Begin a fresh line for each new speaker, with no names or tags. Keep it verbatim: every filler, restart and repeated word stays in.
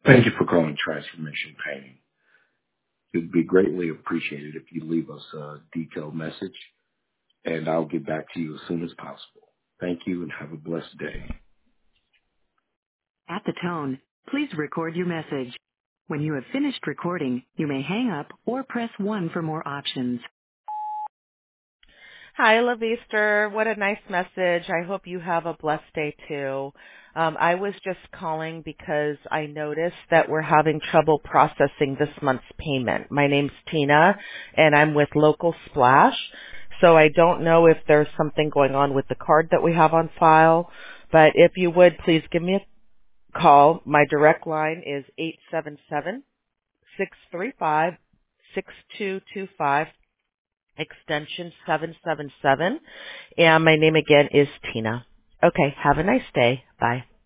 Thank you for calling Transformation Painting. It would be greatly appreciated if you leave us a detailed message, and I'll get back to you as soon as possible. Thank you, and have a blessed day.
At the tone, please record your message. When you have finished recording, you may hang up or press one for more options.
Hi, LaVeaster. What a nice message. I hope you have a blessed day too. Um, I was just calling because I noticed that we're having trouble processing this month's payment. My name's Tina, and I'm with Local Splash. So I don't know if there's something going on with the card that we have on file, but if you would, please give me a call. My direct line is eight seven seven, six three five, six two two five. Extension seven seven seven, and my name again is Tina. Okay, have a nice day. Bye.